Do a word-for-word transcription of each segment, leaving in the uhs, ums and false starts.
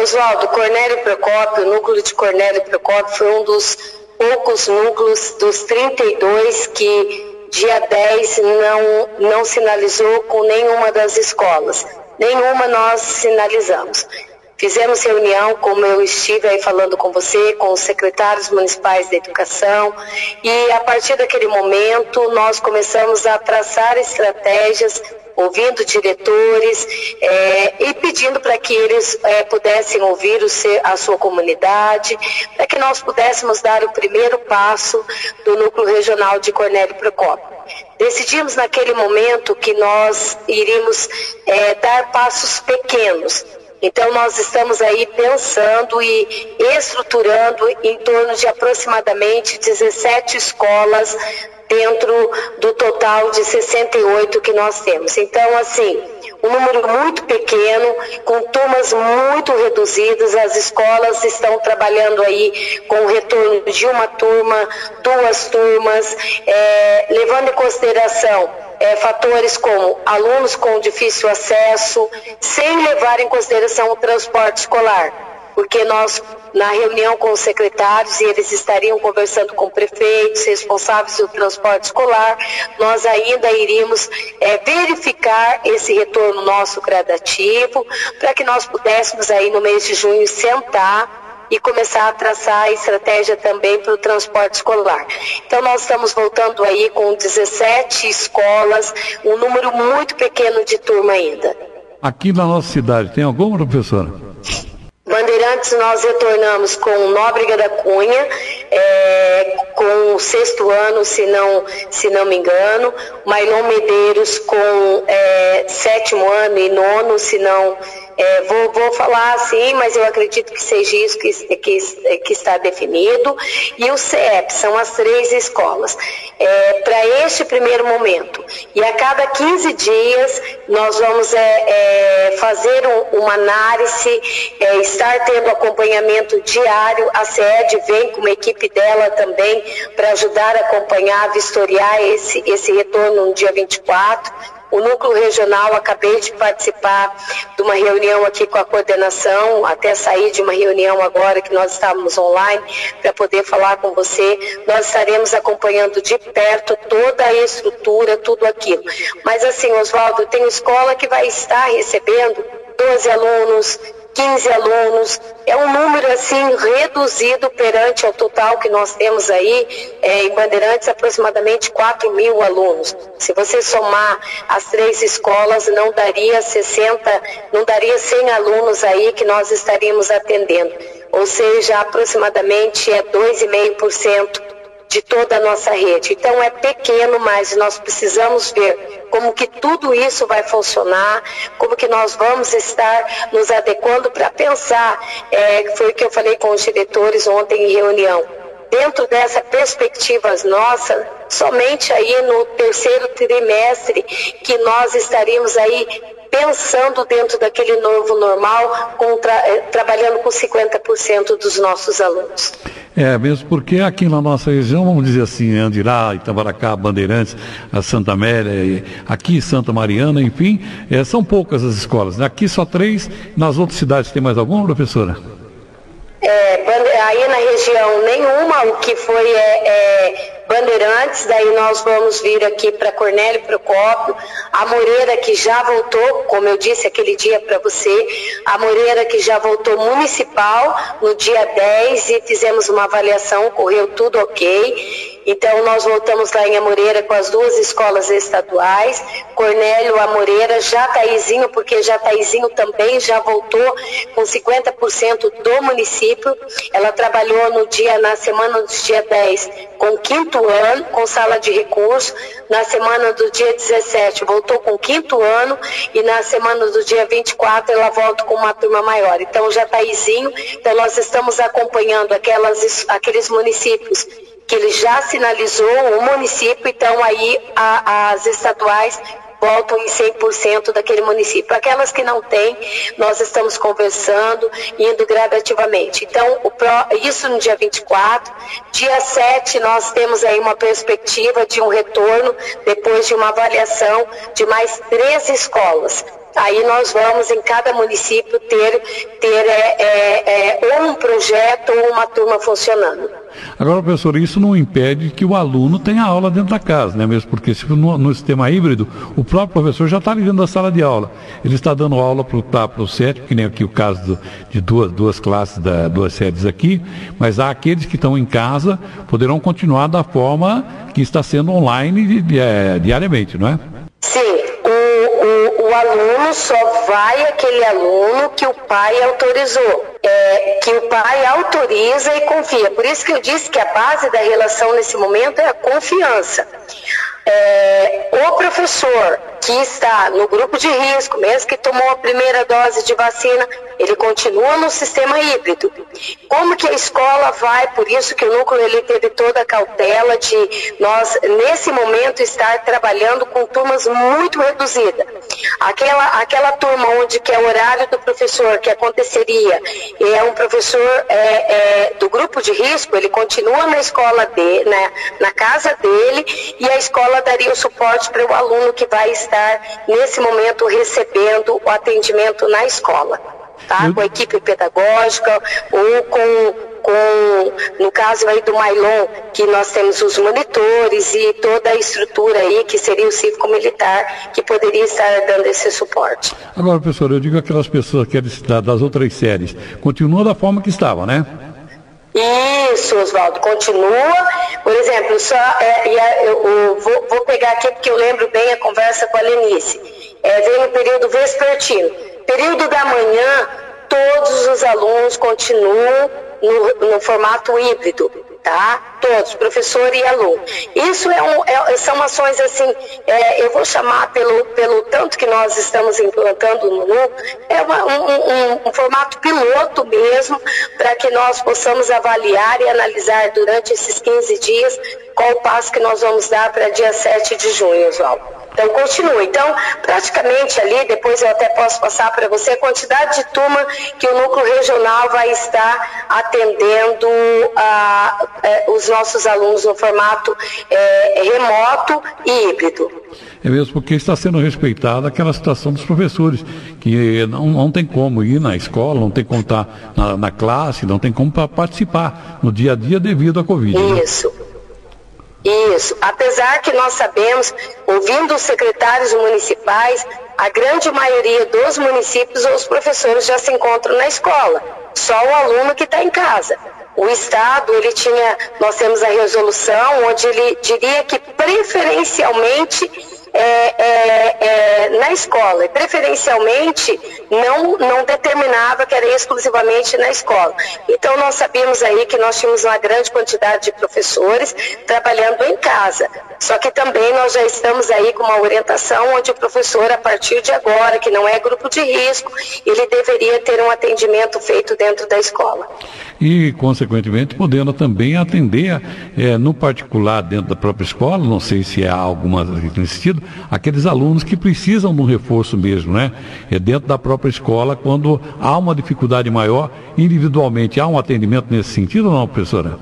Oswaldo, Cornélio Procópio, o núcleo de Cornélio Procópio foi um dos poucos núcleos dos trinta e dois que dia dez não, não sinalizou com nenhuma das escolas. Nenhuma nós sinalizamos. Fizemos reunião, como eu estive aí falando com você, com os secretários municipais de educação, e a partir daquele momento nós começamos a traçar estratégias, ouvindo diretores é, e pedindo para que eles é, pudessem ouvir o seu, a sua comunidade, para que nós pudéssemos dar o primeiro passo do Núcleo Regional de Cornélio Procópio. Decidimos naquele momento que nós iríamos é, dar passos pequenos. Então nós estamos aí pensando e estruturando em torno de aproximadamente dezessete escolas dentro do total de sessenta e oito que nós temos. Então, assim, um número muito pequeno, com turmas muito reduzidas, as escolas estão trabalhando aí com o retorno de uma turma, duas turmas, é, levando em consideração É, fatores como alunos com difícil acesso, sem levar em consideração o transporte escolar, porque nós, na reunião com os secretários, e eles estariam conversando com prefeitos, responsáveis do transporte escolar, nós ainda iríamos é, verificar esse retorno nosso gradativo, para que nós pudéssemos aí no mês de junho sentar e começar a traçar a estratégia também para o transporte escolar. Então nós estamos voltando aí com dezessete escolas, um número muito pequeno de turma ainda. Aqui na nossa cidade, tem alguma, professora? Bandeirantes nós retornamos com Nóbrega da Cunha, é, com o sexto ano, se não, se não me engano, Mailon Medeiros com é, sétimo ano e nono, se não... É, vou, vou falar assim, mas eu acredito que seja isso que, que, que está definido. E o C E P, são as três escolas. É, para este primeiro momento. E a cada quinze dias nós vamos é, é, fazer um, uma análise, é, estar tendo acompanhamento diário. A C E D vem com uma equipe dela também para ajudar a acompanhar, vistoriar esse, esse retorno no dia vinte e quatro. O Núcleo Regional, acabei de participar de uma reunião aqui com a coordenação, até sair de uma reunião agora que nós estávamos online para poder falar com você. Nós estaremos acompanhando de perto toda a estrutura, tudo aquilo. Mas assim, Oswaldo, tem escola que vai estar recebendo doze alunos, quinze alunos, é um número assim reduzido perante ao total que nós temos aí é, em Bandeirantes, aproximadamente quatro mil alunos. Se você somar as três escolas, não daria sessenta, não daria cem alunos aí que nós estaríamos atendendo. Ou seja, aproximadamente é dois vírgula cinco por cento de toda a nossa rede. Então é pequeno, mas nós precisamos ver como que tudo isso vai funcionar, como que nós vamos estar nos adequando para pensar, é, foi o que eu falei com os diretores ontem em reunião, dentro dessa perspectiva nossa, somente aí no terceiro trimestre que nós estaríamos aí pensando dentro daquele novo normal, com tra trabalhando com cinquenta por cento dos nossos alunos. É, mesmo porque aqui na nossa região, vamos dizer assim, Andirá, Itamaracá, Bandeirantes, a Santa Amélia, aqui Santa Mariana, enfim, é, são poucas as escolas, né? Aqui só três, nas outras cidades tem mais alguma, professora? É, aí na região nenhuma, o que foi é, é, Bandeirantes, daí nós vamos vir aqui para Cornélio Procópio, a Moreira que já voltou, como eu disse aquele dia para você, a Moreira que já voltou municipal no dia dez e fizemos uma avaliação, correu tudo ok. Então nós voltamos lá em Amoreira com as duas escolas estaduais, Cornélio, Amoreira, Jataizinho, porque Jataizinho também já voltou com cinquenta por cento do município. Ela trabalhou no dia, na semana do dia dez com quinto ano, com sala de recurso, na semana do dia dezessete voltou com quinto ano e na semana do dia vinte e quatro ela volta com uma turma maior. Então Jataizinho, então nós estamos acompanhando aquelas, aqueles municípios que ele já sinalizou o município, então aí a, as estaduais voltam em cem por cento daquele município. Aquelas que não têm, nós estamos conversando, indo gradativamente. Então, o pro, isso no dia vinte e quatro. Dia sete, nós temos aí uma perspectiva de um retorno, depois de uma avaliação de mais três escolas. aí nós vamos em cada município ter, ter é, é, é, ou um projeto ou uma turma funcionando. Agora, professor, isso não impede que o aluno tenha aula dentro da casa, né? Mesmo porque se no, no sistema híbrido, o próprio professor já está ali dentro da sala de aula. Ele está dando aula para o sétimo, que nem aqui o caso do, de duas, duas classes, da, duas séries aqui, mas há aqueles que estão em casa, poderão continuar da forma que está sendo online di, di, é, diariamente, não é? Sim, o, o, o aluno só vai aquele aluno que o pai autorizou. É, que o pai autoriza e confia. Por isso que eu disse que a base da relação nesse momento é a confiança. É, o professor que está no grupo de risco, mesmo que tomou a primeira dose de vacina, ele continua no sistema híbrido. Como que a escola vai, por isso que o núcleo ele teve toda a cautela de nós, nesse momento, estar trabalhando com turmas muito reduzidas. Aquela, aquela turma onde que é o horário do professor, que aconteceria, é um professor é, é, do grupo de risco, ele continua na escola dele, né, na casa dele, e a escola daria o suporte para o aluno que vai estar nesse momento recebendo o atendimento na escola, tá? Com a equipe pedagógica ou com, com, no caso aí do Mailon, que nós temos os monitores e toda a estrutura aí, que seria o cívico-militar, que poderia estar dando esse suporte. Agora, professor, eu digo aquelas pessoas que eram das outras séries, continua da forma que estava, né? Isso, Oswaldo, continua. Por exemplo, só, é, eu, eu vou, vou pegar aqui porque eu lembro bem a conversa com a Lenice. É, vem no período vespertino. Período da manhã, todos os alunos continuam no, no formato híbrido, tá? Todos, professor e aluno. Isso é um, é, são ações assim, é, eu vou chamar pelo, pelo tanto que nós estamos implantando no núcleo, é uma, um, um, um formato piloto mesmo, para que nós possamos avaliar e analisar durante esses quinze dias qual o passo que nós vamos dar para dia sete de junho, Oswaldo. Então, continua. Então, praticamente ali, depois eu até posso passar para você a quantidade de turma que o núcleo regional vai estar atendendo a, a, os nossos alunos no formato é, remoto e híbrido. É mesmo porque está sendo respeitada aquela situação dos professores, que não, não tem como ir na escola, não tem como estar na, na classe, não tem como participar no dia a dia devido à Covid. Isso. Né? Isso, apesar que nós sabemos, ouvindo os secretários municipais, a grande maioria dos municípios, os professores já se encontram na escola, só o aluno que está em casa. O Estado, ele tinha, nós temos a resolução, onde ele diria que preferencialmente É, é, é, na escola, e preferencialmente não, não determinava que era exclusivamente na escola. Então nós sabíamos aí que nós tínhamos uma grande quantidade de professores trabalhando em casa, só que também nós já estamos aí com uma orientação onde o professor, a partir de agora, que não é grupo de risco, ele deveria ter um atendimento feito dentro da escola. E, consequentemente, podendo também atender, é, no particular, dentro da própria escola, não sei se há alguma nesse sentido, aqueles alunos que precisam de um reforço mesmo, né? É dentro da própria escola, quando há uma dificuldade maior, individualmente, há um atendimento nesse sentido ou não, professora?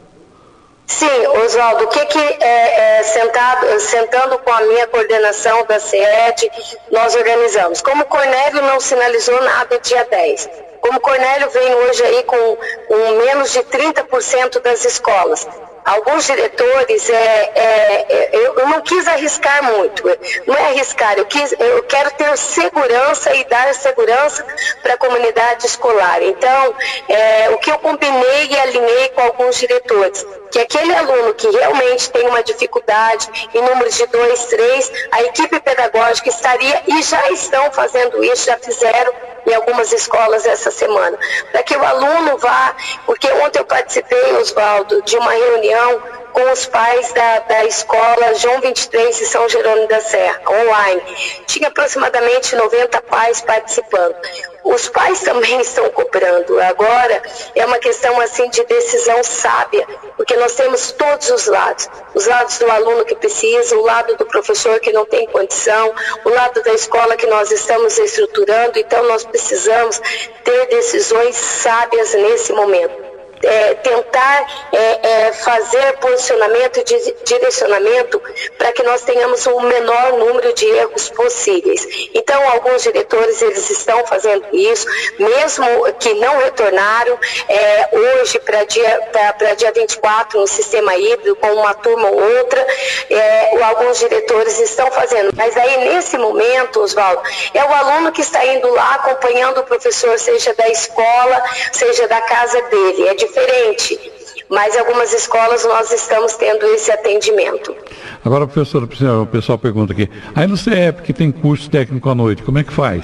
Sim, Oswaldo, o que que, é, é, sentado, sentando com a minha coordenação da C E D, nós organizamos? Como o Cornélio não sinalizou nada dia dez, como o Cornélio vem hoje aí com, com menos de trinta por cento das escolas, alguns diretores, é, é, é, eu, eu não quis arriscar muito, não é arriscar, eu, quis, eu quero ter segurança e dar segurança para a comunidade escolar. Então, é, o que eu combinei e alinhei com alguns diretores, que aquele aluno que realmente tem uma dificuldade em números de dois, três, a equipe pedagógica estaria, e já estão fazendo isso, já fizeram em algumas escolas essa semana, para que o aluno vá, porque ontem eu participei, Oswaldo, de uma reunião com os pais da, da escola João vinte e três de São Jerônimo da Serra, online. Tinha aproximadamente noventa pais participando. Os pais também estão cobrando. Agora é uma questão assim de decisão sábia, porque nós temos todos os lados. Os lados do aluno que precisa, o lado do professor que não tem condição, o lado da escola que nós estamos estruturando. Então nós precisamos ter decisões sábias nesse momento. é, tentar é, é, fazer posicionamento, de, direcionamento para que nós tenhamos o menor número de erros possíveis. Então, alguns diretores, eles estão fazendo isso, mesmo que não retornaram, é, hoje para dia, para dia vinte e quatro, no sistema híbrido, com uma turma ou outra, é, alguns diretores estão fazendo. Mas aí, nesse momento, Oswaldo, é o aluno que está indo lá acompanhando o professor, seja da escola, seja da casa dele. É diferente. Mas em algumas escolas nós estamos tendo esse atendimento. Agora, professora, o pessoal pergunta aqui, aí no C E P que tem curso técnico à noite, como é que faz?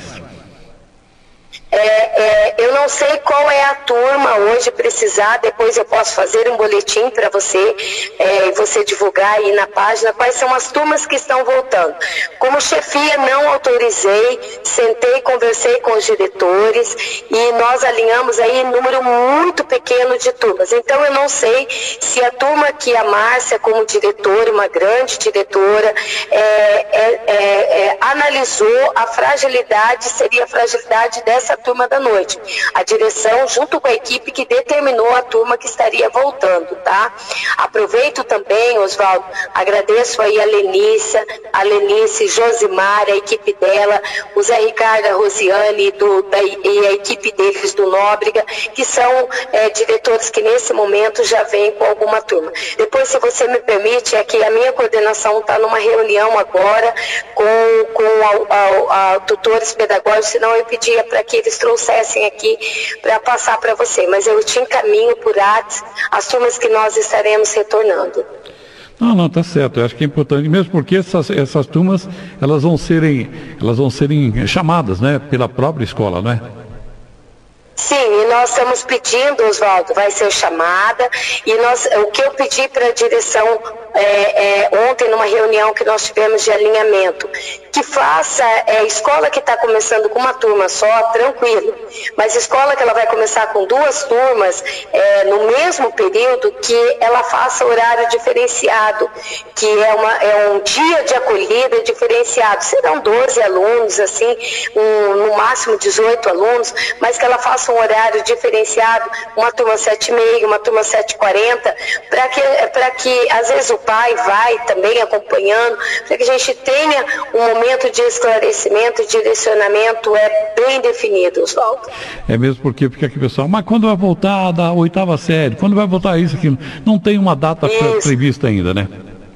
É, é, eu não sei qual é a turma hoje, precisar, depois eu posso fazer um boletim para você, é, você divulgar aí na página quais são as turmas que estão voltando. Como chefia, não autorizei, sentei, conversei com os diretores e nós alinhamos aí um número muito pequeno de turmas. Então eu não sei se a turma que a Márcia, como diretora, uma grande diretora, é, é, é, é, analisou a fragilidade, seria a fragilidade dessa turma da noite. A direção, junto com a equipe que determinou a turma que estaria voltando, tá? Aproveito também, Oswaldo, agradeço aí a Lenícia, a Lenice, Josimar, a equipe dela, o Zé Ricardo, a Rosiane do, da, e a equipe deles do Nóbrega, que são é, diretores que nesse momento já vêm com alguma turma. Depois, se você me permite, é que a minha coordenação está numa reunião agora com, com a, a, a tutores pedagógicos, senão eu pedia para que eles trouxessem aqui para passar para você, mas eu te encaminho por WhatsApp as turmas que nós estaremos retornando. Não, não, tá certo, eu acho que é importante, mesmo porque essas, essas turmas, elas vão serem, elas vão serem chamadas, né, pela própria escola, não é? Sim, e nós estamos pedindo, Oswaldo, vai ser chamada, e nós, o que eu pedi para a direção é, é, ontem, numa reunião que nós tivemos de alinhamento, que faça, é, escola que está começando com uma turma só, tranquilo, mas escola que ela vai começar com duas turmas, é, no mesmo período, que ela faça horário diferenciado, que é, uma, é um dia de acolhida diferenciado, serão doze alunos, assim, um, no máximo dezoito alunos, mas que ela faça um horário diferenciado, uma turma sete e meia, uma turma sete e quarenta, para que, para que às vezes o pai vai também acompanhando, para que a gente tenha um momento de esclarecimento e direcionamento é bem definido, Oswaldo. É mesmo porque fica aqui, pessoal, mas quando vai voltar da oitava série? Quando vai voltar isso, aquilo? Não tem uma data isso. prevista ainda, né?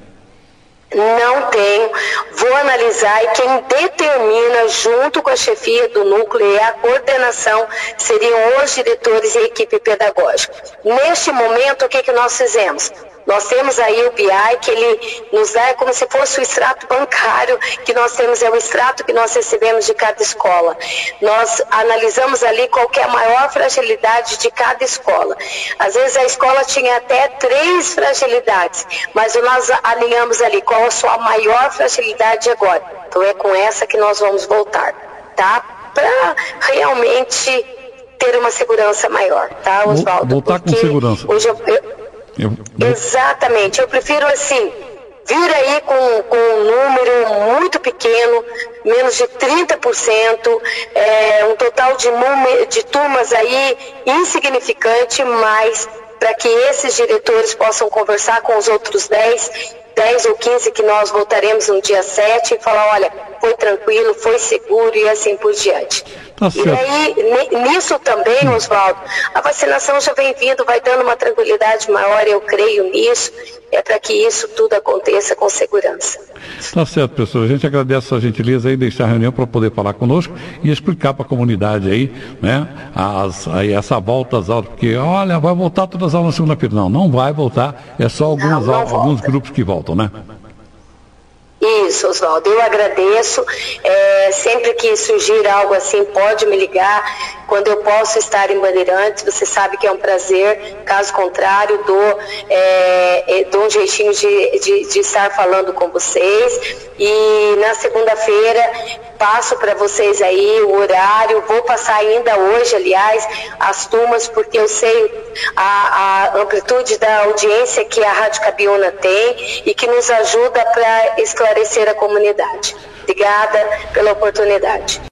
Não tenho, vou analisar e quem determina junto com a chefia do núcleo e a coordenação seriam os diretores e a equipe pedagógica. Neste momento, o que, que nós fizemos? Nós temos aí o B I, que ele nos dá como se fosse o extrato bancário que nós temos, é o extrato que nós recebemos de cada escola. Nós analisamos ali qual que é a maior fragilidade de cada escola. Às vezes a escola tinha até três fragilidades, mas nós alinhamos ali qual a sua maior fragilidade agora. Então é com essa que nós vamos voltar, tá? Para realmente ter uma segurança maior, tá, Oswaldo? Voltar com segurança. Hoje eu, eu Eu, eu... Exatamente, eu prefiro assim, vir aí com, com um número muito pequeno, menos de trinta por cento, é, um total de, número, de turmas aí insignificante, mas para que esses diretores possam conversar com os outros dez, dez ou quinze que nós voltaremos no dia sete e falar, olha, foi tranquilo, foi seguro e assim por diante. Tá e aí, nisso também, Oswaldo, a vacinação já vem vindo, vai dando uma tranquilidade maior, eu creio nisso, é para que isso tudo aconteça com segurança. Tá certo, professor. A gente agradece a sua gentileza aí, deixar a reunião para poder falar conosco e explicar para a comunidade aí, né, as, aí essa volta às aulas, porque, olha, vai voltar todas as aulas na segunda-feira. Não, não vai voltar, é só algumas não, não aulas, alguns grupos que voltam, né? Isso, Oswaldo, eu agradeço, é, sempre que surgir algo assim, pode me ligar, quando eu posso estar em Bandeirantes, você sabe que é um prazer, caso contrário, dou, é, dou um jeitinho de, de, de estar falando com vocês, e na segunda-feira passo para vocês aí o horário, vou passar ainda hoje, aliás, as turmas, porque eu sei a, a amplitude da audiência que a Rádio Cabiúna tem e que nos ajuda para esclarecer a comunidade. Obrigada pela oportunidade.